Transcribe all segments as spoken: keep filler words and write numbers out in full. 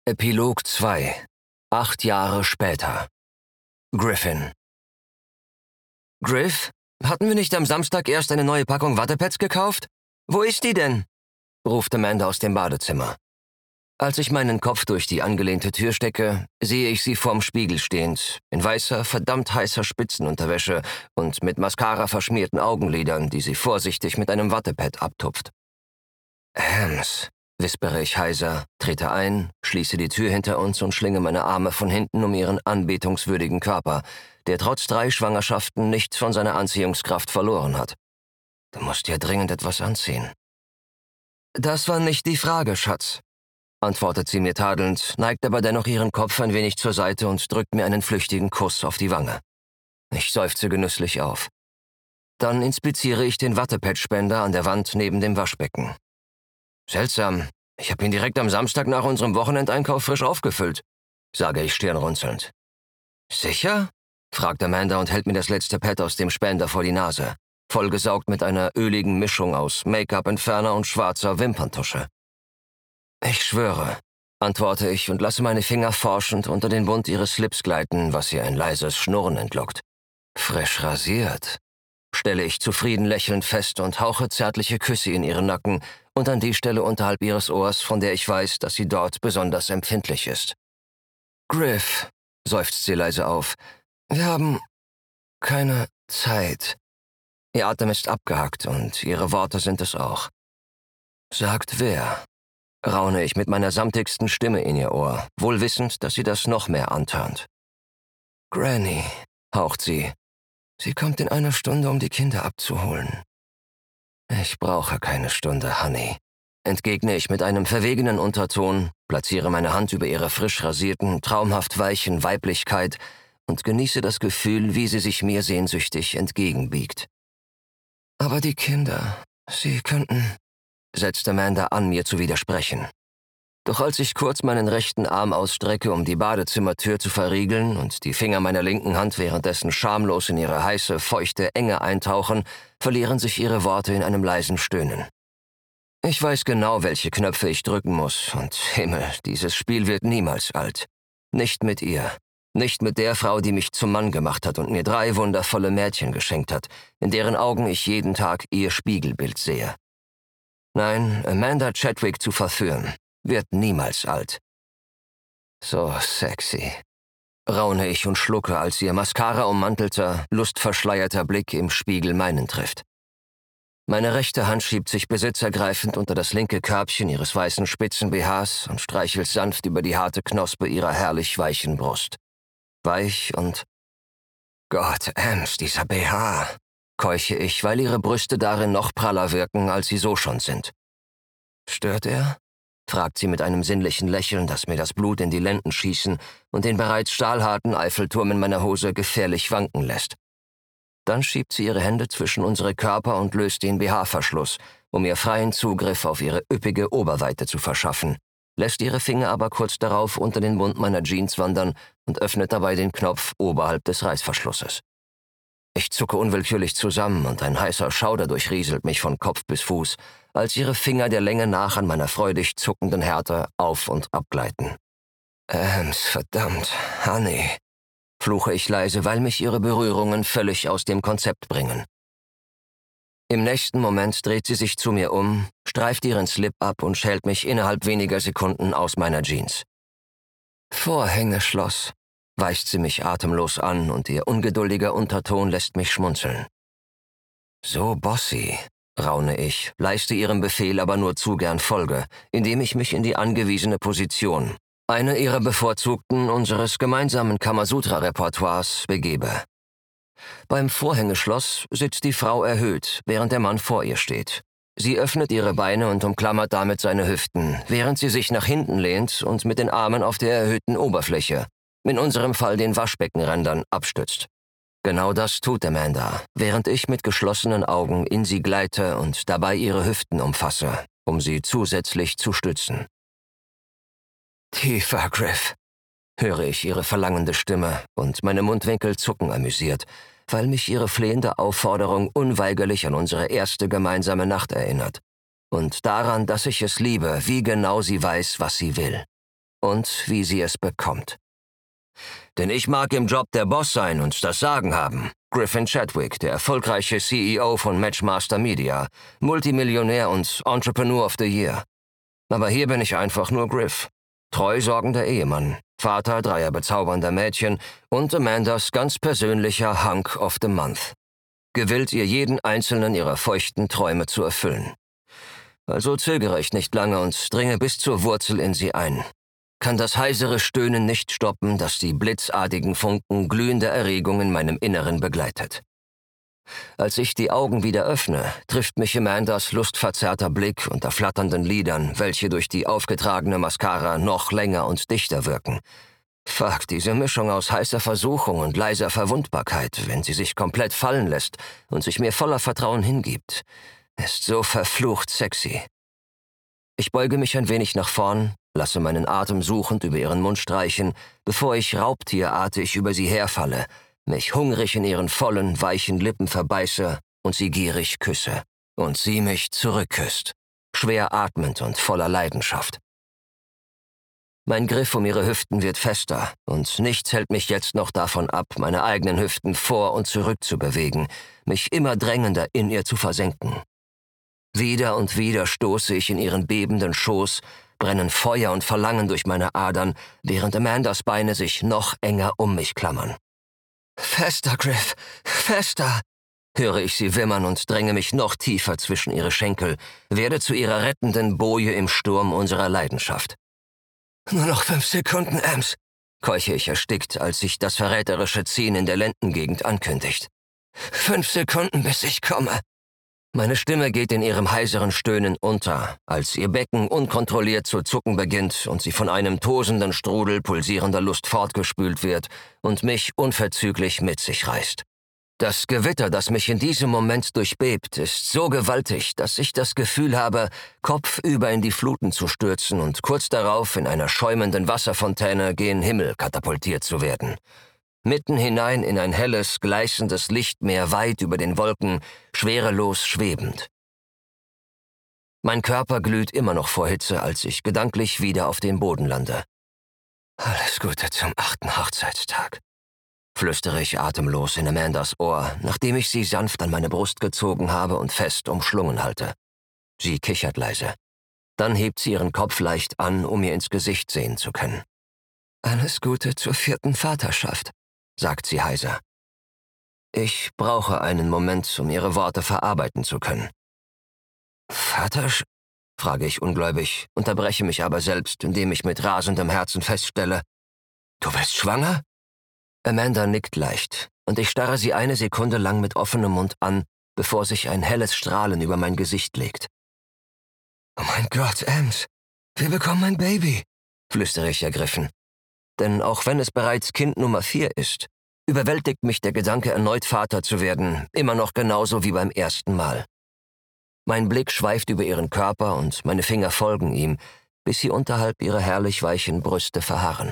Epilog zwei. Acht Jahre später. Griffin. Griff, hatten wir nicht am Samstag erst eine neue Packung Wattepads gekauft? Wo ist die denn? Ruft Amanda aus dem Badezimmer. Als ich meinen Kopf durch die angelehnte Tür stecke, sehe ich sie vorm Spiegel stehend, in weißer, verdammt heißer Spitzenunterwäsche und mit Mascara verschmierten Augenlidern, die sie vorsichtig mit einem Wattepad abtupft. Hams, wispere ich heiser, trete ein, schließe die Tür hinter uns und schlinge meine Arme von hinten um ihren anbetungswürdigen Körper, der trotz drei Schwangerschaften nichts von seiner Anziehungskraft verloren hat. Du musst dir dringend etwas anziehen. Das war nicht die Frage, Schatz, antwortet sie mir tadelnd, neigt aber dennoch ihren Kopf ein wenig zur Seite und drückt mir einen flüchtigen Kuss auf die Wange. Ich seufze genüsslich auf. Dann inspiziere ich den Wattepad-Spender an der Wand neben dem Waschbecken. Seltsam, ich habe ihn direkt am Samstag nach unserem Wochenendeinkauf frisch aufgefüllt, sage ich stirnrunzelnd. Sicher? Fragt Amanda und hält mir das letzte Pad aus dem Spender vor die Nase, vollgesaugt mit einer öligen Mischung aus Make-up-Entferner und schwarzer Wimperntusche. Ich schwöre, antworte ich und lasse meine Finger forschend unter den Bund ihres Slips gleiten, was ihr ein leises Schnurren entlockt. Frisch rasiert, stelle ich zufrieden lächelnd fest und hauche zärtliche Küsse in ihren Nacken und an die Stelle unterhalb ihres Ohrs, von der ich weiß, dass sie dort besonders empfindlich ist. Griff, seufzt sie leise auf, wir haben keine Zeit. Ihr Atem ist abgehackt und ihre Worte sind es auch. Sagt wer? Raune ich mit meiner samtigsten Stimme in ihr Ohr, wohl wissend, dass sie das noch mehr antörnt. Granny, haucht sie. Sie kommt in einer Stunde, um die Kinder abzuholen. Ich brauche keine Stunde, Honey, entgegne ich mit einem verwegenen Unterton, platziere meine Hand über ihre frisch rasierten, traumhaft weichen Weiblichkeit und genieße das Gefühl, wie sie sich mir sehnsüchtig entgegenbiegt. Aber die Kinder, sie könnten, setzt Amanda an, mir zu widersprechen. Doch als ich kurz meinen rechten Arm ausstrecke, um die Badezimmertür zu verriegeln und die Finger meiner linken Hand währenddessen schamlos in ihre heiße, feuchte Enge eintauchen, verlieren sich ihre Worte in einem leisen Stöhnen. Ich weiß genau, welche Knöpfe ich drücken muss, und Himmel, dieses Spiel wird niemals alt. Nicht mit ihr. Nicht mit der Frau, die mich zum Mann gemacht hat und mir drei wundervolle Mädchen geschenkt hat, in deren Augen ich jeden Tag ihr Spiegelbild sehe. Nein, Amanda Chadwick zu verführen, wird niemals alt. So sexy, raune ich und schlucke, als ihr Mascara-ummantelter, lustverschleierter Blick im Spiegel meinen trifft. Meine rechte Hand schiebt sich besitzergreifend unter das linke Körbchen ihres weißen Spitzen-B Hs und streichelt sanft über die harte Knospe ihrer herrlich weichen Brust. Weich und... Gott, Ems, dieser B H, keuche ich, weil ihre Brüste darin noch praller wirken, als sie so schon sind. Stört er? Fragt sie mit einem sinnlichen Lächeln, das mir das Blut in die Lenden schießen und den bereits stahlharten Eiffelturm in meiner Hose gefährlich wanken lässt. Dann schiebt sie ihre Hände zwischen unsere Körper und löst den B H-Verschluss, um ihr freien Zugriff auf ihre üppige Oberweite zu verschaffen, lässt ihre Finger aber kurz darauf unter den Bund meiner Jeans wandern und öffnet dabei den Knopf oberhalb des Reißverschlusses. Ich zucke unwillkürlich zusammen und ein heißer Schauder durchrieselt mich von Kopf bis Fuß, als ihre Finger der Länge nach an meiner freudig zuckenden Härte auf- und abgleiten. Ems, verdammt, Honey, fluche ich leise, weil mich ihre Berührungen völlig aus dem Konzept bringen. Im nächsten Moment dreht sie sich zu mir um, streift ihren Slip ab und schält mich innerhalb weniger Sekunden aus meiner Jeans. Vorhängeschloss, weist sie mich atemlos an und ihr ungeduldiger Unterton lässt mich schmunzeln. So bossy, raune ich, leiste ihrem Befehl aber nur zu gern Folge, indem ich mich in die angewiesene Position, eine ihrer bevorzugten unseres gemeinsamen Kamasutra-Repertoires, begebe. Beim Vorhängeschloss sitzt die Frau erhöht, während der Mann vor ihr steht. Sie öffnet ihre Beine und umklammert damit seine Hüften, während sie sich nach hinten lehnt und mit den Armen auf der erhöhten Oberfläche, in unserem Fall den Waschbeckenrändern, abstützt. Genau das tut Amanda, während ich mit geschlossenen Augen in sie gleite und dabei ihre Hüften umfasse, um sie zusätzlich zu stützen. Tiefer, Griff, höre ich ihre verlangende Stimme und meine Mundwinkel zucken amüsiert, weil mich ihre flehende Aufforderung unweigerlich an unsere erste gemeinsame Nacht erinnert und daran, dass ich es liebe, wie genau sie weiß, was sie will. und wie sie es bekommt. Denn ich mag im Job der Boss sein und das Sagen haben. Griffin Chadwick, der erfolgreiche C E O von Matchmaster Media, Multimillionär und Entrepreneur of the Year. Aber hier bin ich einfach nur Griff. Treu sorgender Ehemann, Vater dreier bezaubernder Mädchen und Amandas ganz persönlicher Hunk of the Month. Gewillt, ihr jeden einzelnen ihrer feuchten Träume zu erfüllen. Also zögere ich nicht lange und dringe bis zur Wurzel in sie ein. Kann das heisere Stöhnen nicht stoppen, das die blitzartigen Funken glühender Erregung in meinem Inneren begleitet. Als ich die Augen wieder öffne, trifft mich Amandas lustverzerrter Blick unter flatternden Lidern, welche durch die aufgetragene Mascara noch länger und dichter wirken. Fuck, diese Mischung aus heißer Versuchung und leiser Verwundbarkeit, wenn sie sich komplett fallen lässt und sich mir voller Vertrauen hingibt, ist so verflucht sexy. Ich beuge mich ein wenig nach vorn, lasse meinen Atem suchend über ihren Mund streichen, bevor ich raubtierartig über sie herfalle, mich hungrig in ihren vollen, weichen Lippen verbeiße und sie gierig küsse. Und sie mich zurückküsst, schwer atmend und voller Leidenschaft. Mein Griff um ihre Hüften wird fester, und nichts hält mich jetzt noch davon ab, meine eigenen Hüften vor und zurück zu bewegen, mich immer drängender in ihr zu versenken. Wieder und wieder stoße ich in ihren bebenden Schoß, brennen Feuer und Verlangen durch meine Adern, während Amandas Beine sich noch enger um mich klammern. »Fester, Griff, fester!« höre ich sie wimmern und dränge mich noch tiefer zwischen ihre Schenkel, werde zu ihrer rettenden Boje im Sturm unserer Leidenschaft. »Nur noch fünf Sekunden, Ams«, keuche ich erstickt, als sich das verräterische Ziehen in der Lendengegend ankündigt. »Fünf Sekunden, bis ich komme.« Meine Stimme geht in ihrem heiseren Stöhnen unter, als ihr Becken unkontrolliert zu zucken beginnt und sie von einem tosenden Strudel pulsierender Lust fortgespült wird und mich unverzüglich mit sich reißt. Das Gewitter, das mich in diesem Moment durchbebt, ist so gewaltig, dass ich das Gefühl habe, kopfüber in die Fluten zu stürzen und kurz darauf in einer schäumenden Wasserfontäne gen Himmel katapultiert zu werden. Mitten hinein in ein helles, gleißendes Lichtmeer weit über den Wolken, schwerelos schwebend. Mein Körper glüht immer noch vor Hitze, als ich gedanklich wieder auf dem Boden lande. »Alles Gute zum achten Hochzeitstag«, flüstere ich atemlos in Amandas Ohr, nachdem ich sie sanft an meine Brust gezogen habe und fest umschlungen halte. Sie kichert leise. Dann hebt sie ihren Kopf leicht an, um mir ins Gesicht sehen zu können. »Alles Gute zur vierten Vaterschaft«, sagt sie heiser. Ich brauche einen Moment, um ihre Worte verarbeiten zu können. »Vatersch?«, frage ich ungläubig, unterbreche mich aber selbst, indem ich mit rasendem Herzen feststelle, »Du bist schwanger?« Amanda nickt leicht, und ich starre sie eine Sekunde lang mit offenem Mund an, bevor sich ein helles Strahlen über mein Gesicht legt. »Oh mein Gott, Ams, wir bekommen ein Baby«, flüstere ich ergriffen. Denn auch wenn es bereits Kind Nummer vier ist, überwältigt mich der Gedanke, erneut Vater zu werden, immer noch genauso wie beim ersten Mal. Mein Blick schweift über ihren Körper und meine Finger folgen ihm, bis sie unterhalb ihrer herrlich weichen Brüste verharren.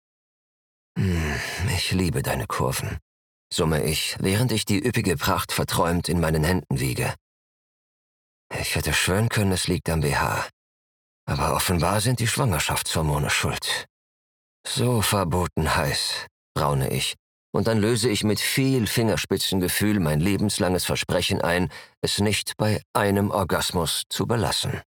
Hm, ich liebe deine Kurven, summe ich, während ich die üppige Pracht verträumt in meinen Händen wiege. Ich hätte schwören können, es liegt am B H. Aber offenbar sind die Schwangerschaftshormone schuld. So verboten heiß, raune ich, und dann löse ich mit viel Fingerspitzengefühl mein lebenslanges Versprechen ein, es nicht bei einem Orgasmus zu belassen.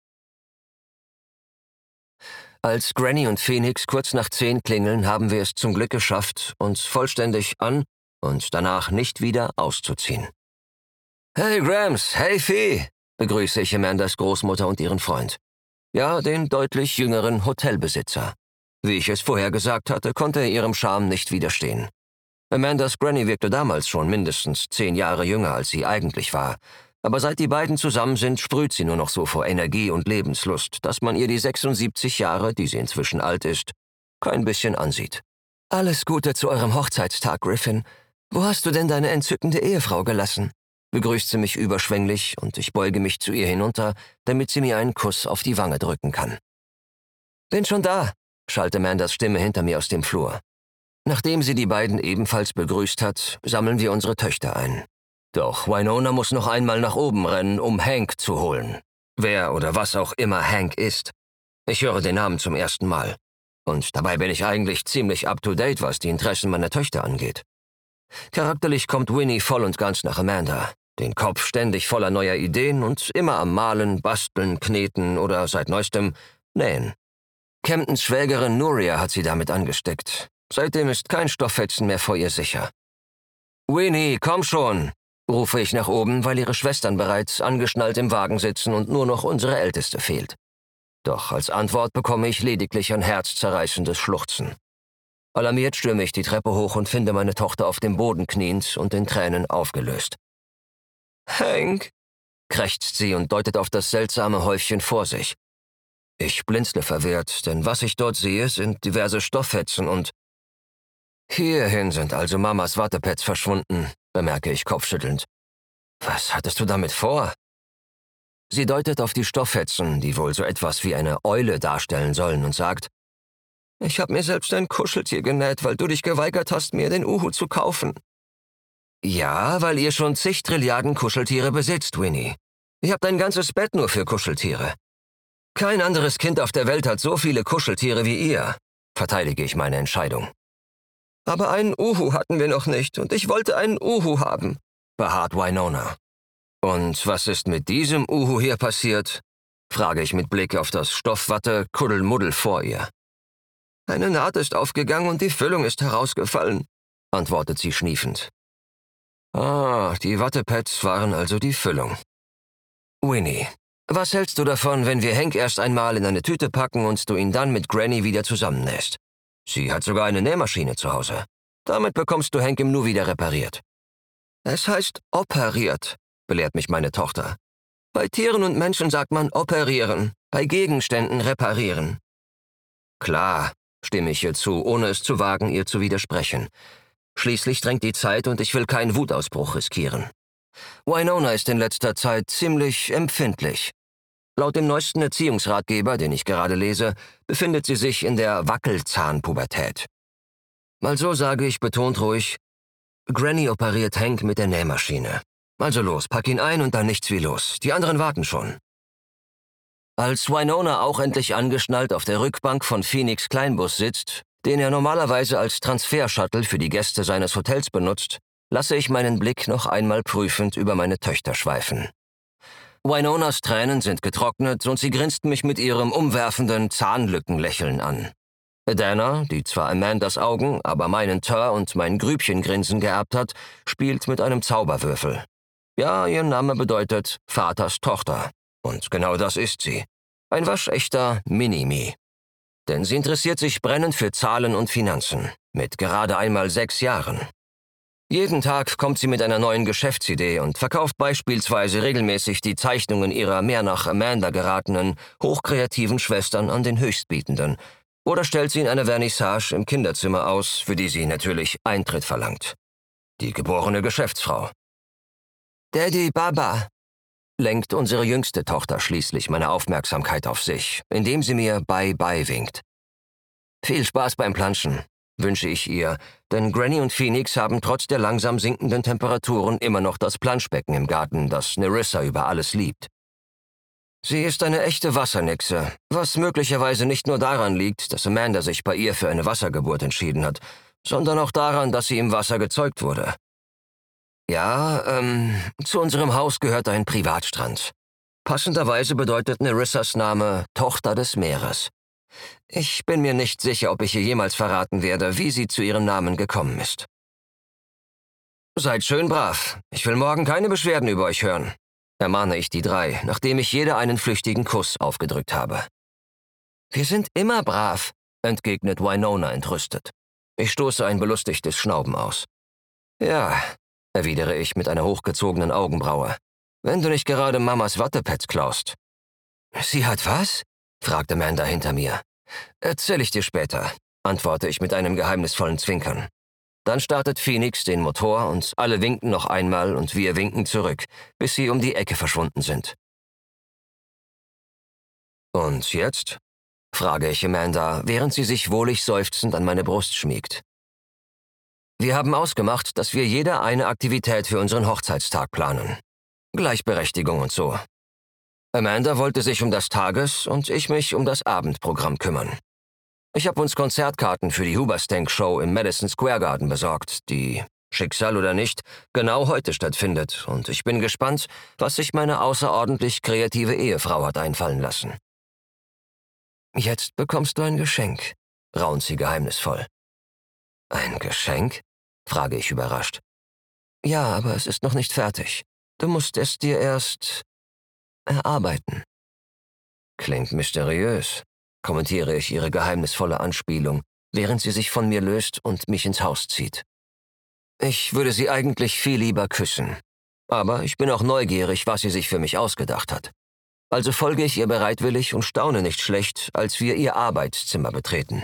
Als Granny und Phoenix kurz nach zehn klingeln, haben wir es zum Glück geschafft, uns vollständig an und danach nicht wieder auszuziehen. »Hey Grams, hey Fee«, begrüße ich Amandas Großmutter und ihren Freund. Ja, den deutlich jüngeren Hotelbesitzer. Wie ich es vorher gesagt hatte, konnte er ihrem Charme nicht widerstehen. Amandas Granny wirkte damals schon mindestens zehn Jahre jünger, als sie eigentlich war. Aber seit die beiden zusammen sind, sprüht sie nur noch so vor Energie und Lebenslust, dass man ihr die sechsundsiebzig Jahre, die sie inzwischen alt ist, kein bisschen ansieht. »Alles Gute zu eurem Hochzeitstag, Griffin. Wo hast du denn deine entzückende Ehefrau gelassen?« begrüßt sie mich überschwänglich und ich beuge mich zu ihr hinunter, damit sie mir einen Kuss auf die Wange drücken kann. »Bin schon da«, schallt Amandas Stimme hinter mir aus dem Flur. Nachdem sie die beiden ebenfalls begrüßt hat, sammeln wir unsere Töchter ein. Doch Winona muss noch einmal nach oben rennen, um Hank zu holen. Wer oder was auch immer Hank ist. Ich höre den Namen zum ersten Mal. Und dabei bin ich eigentlich ziemlich up-to-date, was die Interessen meiner Töchter angeht. Charakterlich kommt Winnie voll und ganz nach Amanda. Den Kopf ständig voller neuer Ideen und immer am Malen, Basteln, Kneten oder seit neuestem Nähen. Camdens Schwägerin Nuria hat sie damit angesteckt. Seitdem ist kein Stofffetzen mehr vor ihr sicher. »Winnie, komm schon«, rufe ich nach oben, weil ihre Schwestern bereits angeschnallt im Wagen sitzen und nur noch unsere Älteste fehlt. Doch als Antwort bekomme ich lediglich ein herzzerreißendes Schluchzen. Alarmiert stürme ich die Treppe hoch und finde meine Tochter auf dem Boden kniend und in Tränen aufgelöst. »Hank«, krächzt sie und deutet auf das seltsame Häufchen vor sich. Ich blinzle verwirrt, denn was ich dort sehe, sind diverse Stofffetzen und... »Hierhin sind also Mamas Wattepads verschwunden«, bemerke ich kopfschüttelnd. »Was hattest du damit vor?« Sie deutet auf die Stofffetzen, die wohl so etwas wie eine Eule darstellen sollen, und sagt, »Ich habe mir selbst ein Kuscheltier genäht, weil du dich geweigert hast, mir den Uhu zu kaufen.« »Ja, weil ihr schon zig Trilliarden Kuscheltiere besitzt, Winnie. Ihr habt ein ganzes Bett nur für Kuscheltiere. Kein anderes Kind auf der Welt hat so viele Kuscheltiere wie ihr«, verteidige ich meine Entscheidung. »Aber einen Uhu hatten wir noch nicht und ich wollte einen Uhu haben«, beharrt Winona. »Und was ist mit diesem Uhu hier passiert?«, frage ich mit Blick auf das Stoffwatte-Kuddelmuddel vor ihr. »Eine Naht ist aufgegangen und die Füllung ist herausgefallen«, antwortet sie schniefend. »Ah, die Wattepads waren also die Füllung. Winnie, was hältst du davon, wenn wir Hank erst einmal in eine Tüte packen und du ihn dann mit Granny wieder zusammennähst? Sie hat sogar eine Nähmaschine zu Hause. Damit bekommst du Hank im Nu wieder repariert.« »Es heißt operiert«, belehrt mich meine Tochter. »Bei Tieren und Menschen sagt man operieren, bei Gegenständen reparieren.« »Klar«, stimme ich ihr zu, ohne es zu wagen, ihr zu widersprechen. Schließlich drängt die Zeit und ich will keinen Wutausbruch riskieren. Winona ist in letzter Zeit ziemlich empfindlich. Laut dem neuesten Erziehungsratgeber, den ich gerade lese, befindet sie sich in der Wackelzahnpubertät. Mal so sage ich betont ruhig, Granny operiert Hank mit der Nähmaschine. Also los, pack ihn ein und dann nichts wie los. Die anderen warten schon. Als Winona auch endlich angeschnallt auf der Rückbank von Phoenix' Kleinbus sitzt, den er normalerweise als Transfer-Shuttle für die Gäste seines Hotels benutzt, lasse ich meinen Blick noch einmal prüfend über meine Töchter schweifen. Winonas Tränen sind getrocknet und sie grinst mich mit ihrem umwerfenden Zahnlückenlächeln an. Adana, die zwar Amandas Augen, aber meinen Tör und mein Grübchengrinsen geerbt hat, spielt mit einem Zauberwürfel. Ja, ihr Name bedeutet Vaters Tochter. Und genau das ist sie. Ein waschechter Mini-Me. Denn sie interessiert sich brennend für Zahlen und Finanzen. Mit gerade einmal sechs Jahren. Jeden Tag kommt sie mit einer neuen Geschäftsidee und verkauft beispielsweise regelmäßig die Zeichnungen ihrer mehr nach Amanda geratenen, hochkreativen Schwestern an den Höchstbietenden oder stellt sie in einer Vernissage im Kinderzimmer aus, für die sie natürlich Eintritt verlangt. Die geborene Geschäftsfrau. »Daddy, Baba«, lenkt unsere jüngste Tochter schließlich meine Aufmerksamkeit auf sich, indem sie mir Bye-Bye winkt. Viel Spaß beim Planschen, wünsche ich ihr, denn Granny und Phoenix haben trotz der langsam sinkenden Temperaturen immer noch das Planschbecken im Garten, das Nerissa über alles liebt. Sie ist eine echte Wassernixe, was möglicherweise nicht nur daran liegt, dass Amanda sich bei ihr für eine Wassergeburt entschieden hat, sondern auch daran, dass sie im Wasser gezeugt wurde. Ja, ähm, zu unserem Haus gehört ein Privatstrand. Passenderweise bedeutet Nerissas Name Tochter des Meeres. Ich bin mir nicht sicher, ob ich ihr jemals verraten werde, wie sie zu ihrem Namen gekommen ist. »Seid schön brav. Ich will morgen keine Beschwerden über euch hören«, ermahne ich die drei, nachdem ich jeder einen flüchtigen Kuss aufgedrückt habe. »Wir sind immer brav«, entgegnet Winona entrüstet. Ich stoße ein belustigtes Schnauben aus. »Ja«, erwidere ich mit einer hochgezogenen Augenbraue, »wenn du nicht gerade Mamas Wattepads klaust.« »Sie hat was?« fragt Amanda hinter mir. »Erzähl ich dir später«, antworte ich mit einem geheimnisvollen Zwinkern. Dann startet Phoenix den Motor und alle winken noch einmal und wir winken zurück, bis sie um die Ecke verschwunden sind. »Und jetzt?«, frage ich Amanda, während sie sich wohlig seufzend an meine Brust schmiegt. »Wir haben ausgemacht, dass wir jeder eine Aktivität für unseren Hochzeitstag planen. Gleichberechtigung und so. Amanda wollte sich um das Tages- und ich mich um das Abendprogramm kümmern. Ich habe uns Konzertkarten für die Hoobastank-Show im Madison Square Garden besorgt, die, Schicksal oder nicht, genau heute stattfindet, und ich bin gespannt, was sich meine außerordentlich kreative Ehefrau hat einfallen lassen. »Jetzt bekommst du ein Geschenk«, raunt sie geheimnisvoll. »Ein Geschenk?« frage ich überrascht. »Ja, aber es ist noch nicht fertig. Du musst es dir erst erarbeiten.« »Klingt mysteriös«, kommentiere ich ihre geheimnisvolle Anspielung, während sie sich von mir löst und mich ins Haus zieht. Ich würde sie eigentlich viel lieber küssen, aber ich bin auch neugierig, was sie sich für mich ausgedacht hat. Also folge ich ihr bereitwillig und staune nicht schlecht, als wir ihr Arbeitszimmer betreten.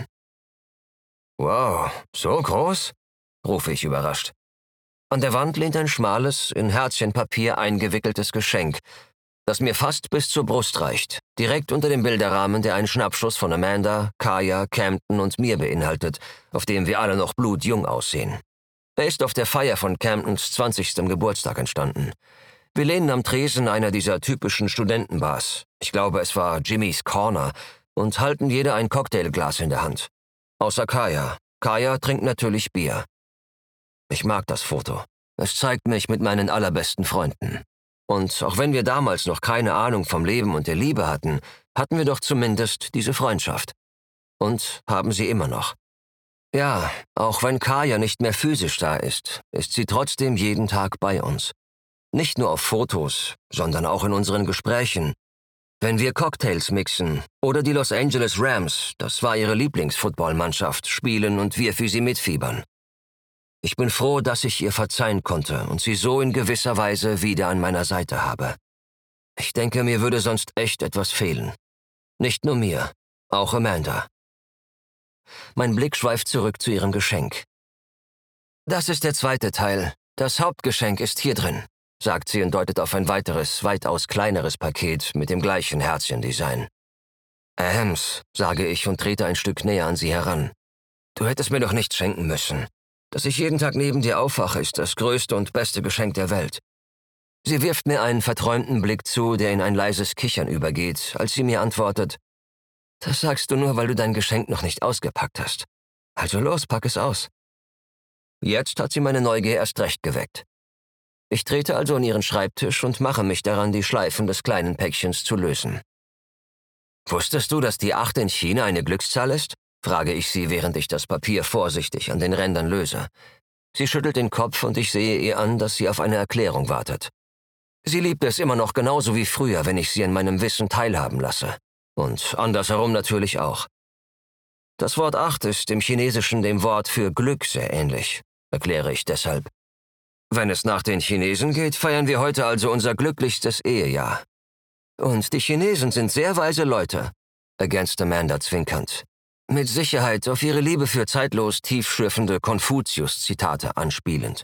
»Wow, so groß?« rufe ich überrascht. An der Wand lehnt ein schmales, in Herzchenpapier eingewickeltes Geschenk, das mir fast bis zur Brust reicht, direkt unter dem Bilderrahmen, der einen Schnappschuss von Amanda, Kaya, Campton und mir beinhaltet, auf dem wir alle noch blutjung aussehen. Er ist auf der Feier von Camptons zwanzigstem Geburtstag entstanden. Wir lehnen am Tresen einer dieser typischen Studentenbars, ich glaube es war Jimmy's Corner, und halten jeder ein Cocktailglas in der Hand. Außer Kaya. Kaya trinkt natürlich Bier. Ich mag das Foto. Es zeigt mich mit meinen allerbesten Freunden. Und auch wenn wir damals noch keine Ahnung vom Leben und der Liebe hatten, hatten wir doch zumindest diese Freundschaft. Und haben sie immer noch. Ja, auch wenn Kaya nicht mehr physisch da ist, ist sie trotzdem jeden Tag bei uns. Nicht nur auf Fotos, sondern auch in unseren Gesprächen. Wenn wir Cocktails mixen oder die Los Angeles Rams, das war ihre Lieblingsfootballmannschaft, spielen und wir für sie mitfiebern. Ich bin froh, dass ich ihr verzeihen konnte und sie so in gewisser Weise wieder an meiner Seite habe. Ich denke, mir würde sonst echt etwas fehlen. Nicht nur mir, auch Amanda. Mein Blick schweift zurück zu ihrem Geschenk. »Das ist der zweite Teil. Das Hauptgeschenk ist hier drin«, sagt sie und deutet auf ein weiteres, weitaus kleineres Paket mit dem gleichen Herzchendesign. »Ähms«, sage ich und trete ein Stück näher an sie heran. »Du hättest mir doch nichts schenken müssen. Dass ich jeden Tag neben dir aufwache, ist das größte und beste Geschenk der Welt.« Sie wirft mir einen verträumten Blick zu, der in ein leises Kichern übergeht, als sie mir antwortet, »Das sagst du nur, weil du dein Geschenk noch nicht ausgepackt hast. Also los, pack es aus.« Jetzt hat sie meine Neugier erst recht geweckt. Ich trete also an ihren Schreibtisch und mache mich daran, die Schleifen des kleinen Päckchens zu lösen. »Wusstest du, dass die acht in China eine Glückszahl ist?« frage ich sie, während ich das Papier vorsichtig an den Rändern löse. Sie schüttelt den Kopf und ich sehe ihr an, dass sie auf eine Erklärung wartet. Sie liebt es immer noch genauso wie früher, wenn ich sie an meinem Wissen teilhaben lasse. Und andersherum natürlich auch. Das Wort acht ist im Chinesischen dem Wort für Glück sehr ähnlich, erkläre ich deshalb. Wenn es nach den Chinesen geht, feiern wir heute also unser glücklichstes Ehejahr. Und die Chinesen sind sehr weise Leute, ergänzte Amanda zwinkernd. Mit Sicherheit auf ihre Liebe für zeitlos tiefschürfende Konfuzius-Zitate anspielend.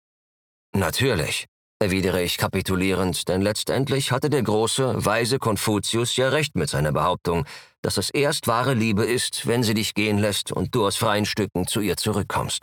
Natürlich, erwidere ich kapitulierend, denn letztendlich hatte der große, weise Konfuzius ja recht mit seiner Behauptung, dass es erst wahre Liebe ist, wenn sie dich gehen lässt und du aus freien Stücken zu ihr zurückkommst.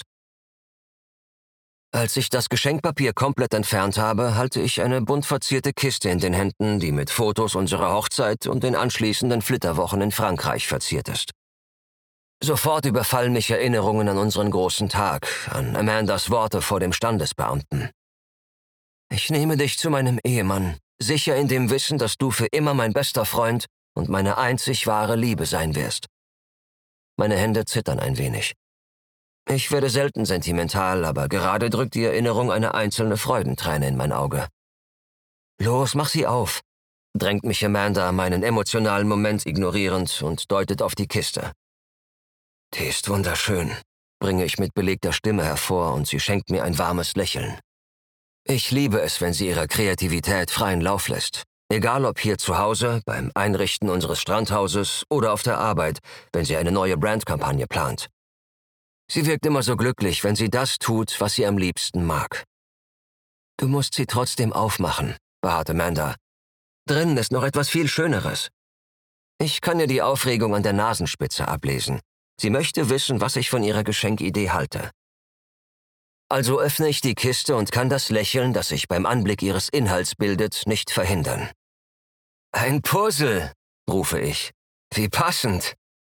Als ich das Geschenkpapier komplett entfernt habe, halte ich eine bunt verzierte Kiste in den Händen, die mit Fotos unserer Hochzeit und den anschließenden Flitterwochen in Frankreich verziert ist. Sofort überfallen mich Erinnerungen an unseren großen Tag, an Amandas Worte vor dem Standesbeamten. Ich nehme dich zu meinem Ehemann, sicher in dem Wissen, dass du für immer mein bester Freund und meine einzig wahre Liebe sein wirst. Meine Hände zittern ein wenig. Ich werde selten sentimental, aber gerade drückt die Erinnerung eine einzelne Freudenträne in mein Auge. »Los, mach sie auf«, drängt mich Amanda, meinen emotionalen Moment ignorierend, und deutet auf die Kiste. »Die ist wunderschön«, bringe ich mit belegter Stimme hervor, und sie schenkt mir ein warmes Lächeln. Ich liebe es, wenn sie ihrer Kreativität freien Lauf lässt. Egal ob hier zu Hause, beim Einrichten unseres Strandhauses oder auf der Arbeit, wenn sie eine neue Brandkampagne plant. Sie wirkt immer so glücklich, wenn sie das tut, was sie am liebsten mag. »Du musst sie trotzdem aufmachen«, beharrt Amanda. »Drinnen ist noch etwas viel Schöneres.« Ich kann ihr die Aufregung an der Nasenspitze ablesen. Sie möchte wissen, was ich von ihrer Geschenkidee halte. Also öffne ich die Kiste und kann das Lächeln, das sich beim Anblick ihres Inhalts bildet, nicht verhindern. »Ein Puzzle«, rufe ich. »Wie passend.«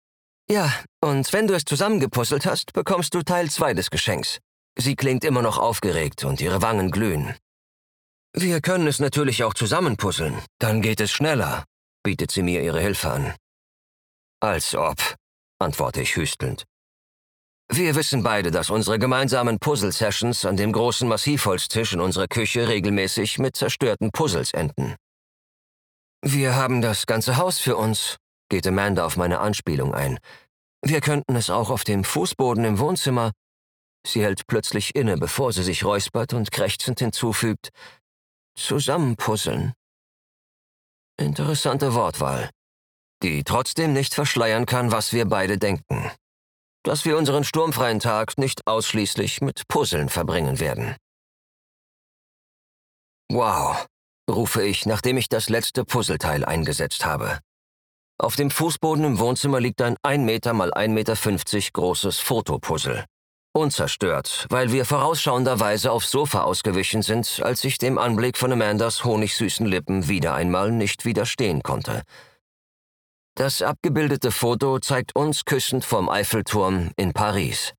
Ja, und wenn du es zusammengepuzzelt hast, bekommst du Teil zwei des Geschenks. Sie klingt immer noch aufgeregt und ihre Wangen glühen. Wir können es natürlich auch zusammenpuzzeln, dann geht es schneller, bietet sie mir ihre Hilfe an. Als ob, antworte ich hüstelnd. Wir wissen beide, dass unsere gemeinsamen Puzzle-Sessions an dem großen Massivholztisch in unserer Küche regelmäßig mit zerstörten Puzzles enden. Wir haben das ganze Haus für uns, geht Amanda auf meine Anspielung ein. Wir könnten es auch auf dem Fußboden im Wohnzimmer. Sie hält plötzlich inne, bevor sie sich räuspert und krächzend hinzufügt, zusammenpuzzeln. Interessante Wortwahl, die trotzdem nicht verschleiern kann, was wir beide denken. Dass wir unseren sturmfreien Tag nicht ausschließlich mit Puzzeln verbringen werden. Wow, rufe ich, nachdem ich das letzte Puzzleteil eingesetzt habe. Auf dem Fußboden im Wohnzimmer liegt ein ein Meter mal ein Meter fünfzig großes Fotopuzzle. Unzerstört, weil wir vorausschauenderweise aufs Sofa ausgewichen sind, als ich dem Anblick von Amandas honigsüßen Lippen wieder einmal nicht widerstehen konnte. Das abgebildete Foto zeigt uns küssend vorm Eiffelturm in Paris.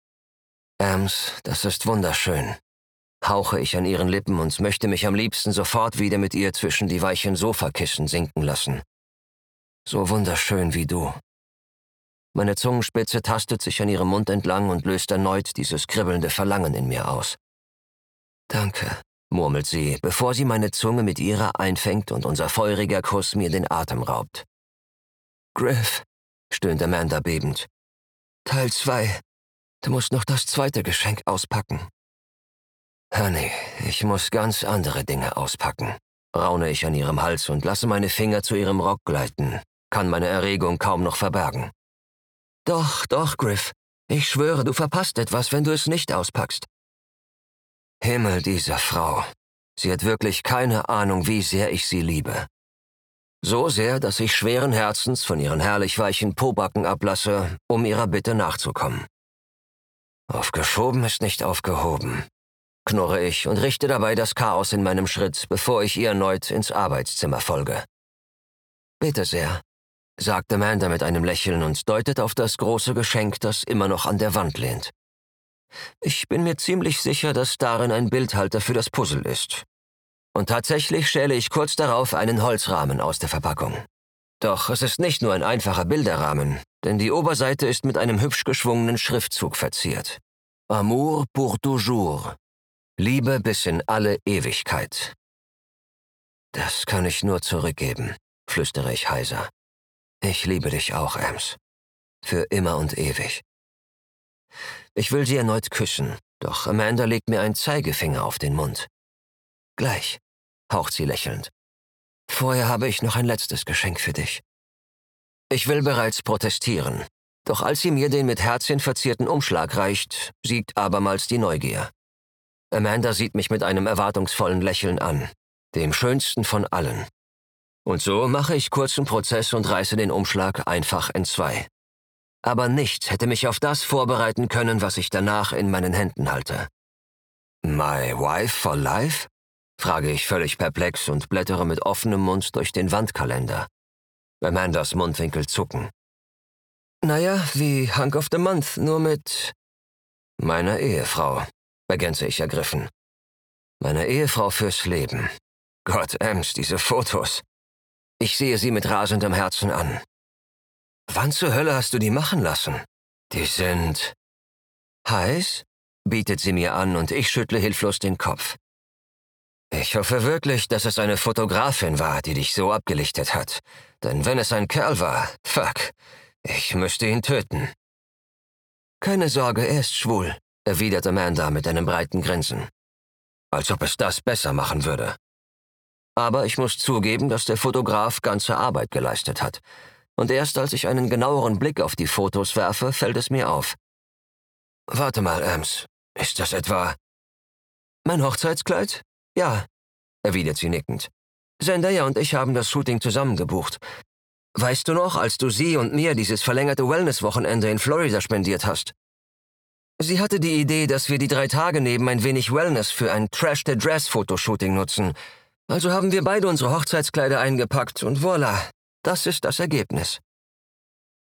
Ems, das ist wunderschön, hauche ich an ihren Lippen und möchte mich am liebsten sofort wieder mit ihr zwischen die weichen Sofakissen sinken lassen. So wunderschön wie du. Meine Zungenspitze tastet sich an ihrem Mund entlang und löst erneut dieses kribbelnde Verlangen in mir aus. Danke, murmelt sie, bevor sie meine Zunge mit ihrer einfängt und unser feuriger Kuss mir den Atem raubt. Griff, stöhnt Amanda bebend. Teil zwei. Du musst noch das zweite Geschenk auspacken. Honey, ich muss ganz andere Dinge auspacken, raune ich an ihrem Hals und lasse meine Finger zu ihrem Rock gleiten, kann meine Erregung kaum noch verbergen. Doch, doch, Griff. Ich schwöre, du verpasst etwas, wenn du es nicht auspackst. Himmel dieser Frau. Sie hat wirklich keine Ahnung, wie sehr ich sie liebe. So sehr, dass ich schweren Herzens von ihren herrlich weichen Pobacken ablasse, um ihrer Bitte nachzukommen. Aufgeschoben ist nicht aufgehoben, knurre ich und richte dabei das Chaos in meinem Schritt, bevor ich ihr erneut ins Arbeitszimmer folge. Bitte sehr, sagt Amanda mit einem Lächeln und deutet auf das große Geschenk, das immer noch an der Wand lehnt. Ich bin mir ziemlich sicher, dass darin ein Bildhalter für das Puzzle ist. Und tatsächlich schäle ich kurz darauf einen Holzrahmen aus der Verpackung. Doch es ist nicht nur ein einfacher Bilderrahmen, denn die Oberseite ist mit einem hübsch geschwungenen Schriftzug verziert. Amour pour toujours. Liebe bis in alle Ewigkeit. Das kann ich nur zurückgeben, flüstere ich heiser. Ich liebe dich auch, Ems. Für immer und ewig. Ich will sie erneut küssen, doch Amanda legt mir einen Zeigefinger auf den Mund. Gleich, haucht sie lächelnd. Vorher habe ich noch ein letztes Geschenk für dich. Ich will bereits protestieren, doch als sie mir den mit Herzchen verzierten Umschlag reicht, siegt abermals die Neugier. Amanda sieht mich mit einem erwartungsvollen Lächeln an, dem schönsten von allen. Und so mache ich kurzen Prozess und reiße den Umschlag einfach entzwei. Aber nichts hätte mich auf das vorbereiten können, was ich danach in meinen Händen halte. My wife for life? Frage ich völlig perplex und blättere mit offenem Mund durch den Wandkalender. Amandas Mundwinkel zucken. Naja, wie Hunk of the Month, nur mit meiner Ehefrau, ergänze ich ergriffen. Meine Ehefrau fürs Leben. Gott, Ems, diese Fotos. Ich sehe sie mit rasendem Herzen an. Wann zur Hölle hast du die machen lassen? Die sind heiß, bietet sie mir an und ich schüttle hilflos den Kopf. Ich hoffe wirklich, dass es eine Fotografin war, die dich so abgelichtet hat. Denn wenn es ein Kerl war, fuck, ich müsste ihn töten. Keine Sorge, er ist schwul, erwidert Amanda mit einem breiten Grinsen. Als ob es das besser machen würde. Aber ich muss zugeben, dass der Fotograf ganze Arbeit geleistet hat. Und erst als ich einen genaueren Blick auf die Fotos werfe, fällt es mir auf. Warte mal, Ems, ist das etwa mein Hochzeitskleid? Ja, erwidert sie nickend. Zendaya und ich haben das Shooting zusammen gebucht. Weißt du noch, als du sie und mir dieses verlängerte Wellness-Wochenende in Florida spendiert hast? Sie hatte die Idee, dass wir die drei Tage neben ein wenig Wellness für ein Trash-the-Dress-Fotoshooting nutzen. Also haben wir beide unsere Hochzeitskleider eingepackt und voilà, das ist das Ergebnis.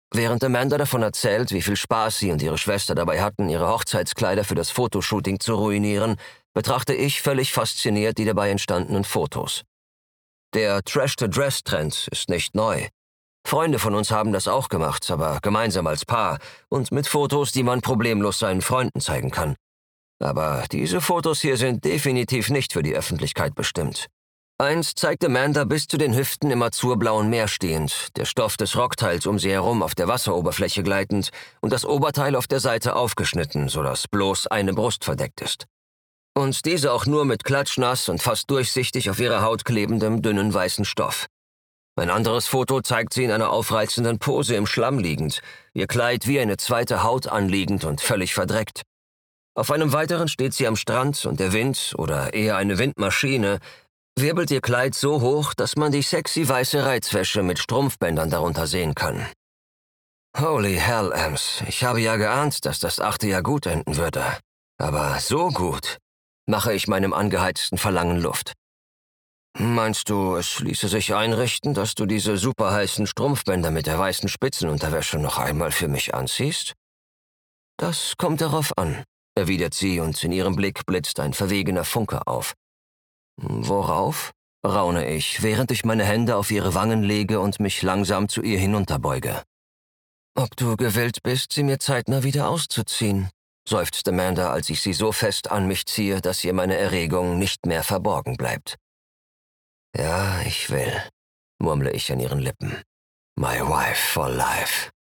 Während Amanda davon erzählt, wie viel Spaß sie und ihre Schwester dabei hatten, ihre Hochzeitskleider für das Fotoshooting zu ruinieren, betrachte ich völlig fasziniert die dabei entstandenen Fotos. Der Trash-to-Dress-Trend ist nicht neu. Freunde von uns haben das auch gemacht, aber gemeinsam als Paar und mit Fotos, die man problemlos seinen Freunden zeigen kann. Aber diese Fotos hier sind definitiv nicht für die Öffentlichkeit bestimmt. Eins zeigt Amanda bis zu den Hüften im azurblauen Meer stehend, der Stoff des Rockteils um sie herum auf der Wasseroberfläche gleitend und das Oberteil auf der Seite aufgeschnitten, sodass bloß eine Brust verdeckt ist. Und diese auch nur mit klatschnass und fast durchsichtig auf ihrer Haut klebendem, dünnen weißen Stoff. Ein anderes Foto zeigt sie in einer aufreizenden Pose im Schlamm liegend, ihr Kleid wie eine zweite Haut anliegend und völlig verdreckt. Auf einem weiteren steht sie am Strand und der Wind, oder eher eine Windmaschine, wirbelt ihr Kleid so hoch, dass man die sexy weiße Reizwäsche mit Strumpfbändern darunter sehen kann. Holy hell, Ems, ich habe ja geahnt, dass das achte Jahr gut enden würde. Aber so gut, mache ich meinem angeheizten Verlangen Luft. Meinst du, es ließe sich einrichten, dass du diese superheißen Strumpfbänder mit der weißen Spitzenunterwäsche noch einmal für mich anziehst? Das kommt darauf an, erwidert sie und in ihrem Blick blitzt ein verwegener Funke auf. Worauf? Raune ich, während ich meine Hände auf ihre Wangen lege und mich langsam zu ihr hinunterbeuge. Ob du gewillt bist, sie mir zeitnah wieder auszuziehen, seufzt Amanda, als ich sie so fest an mich ziehe, dass ihr meine Erregung nicht mehr verborgen bleibt. Ja, ich will, murmle ich an ihren Lippen. My wife for life.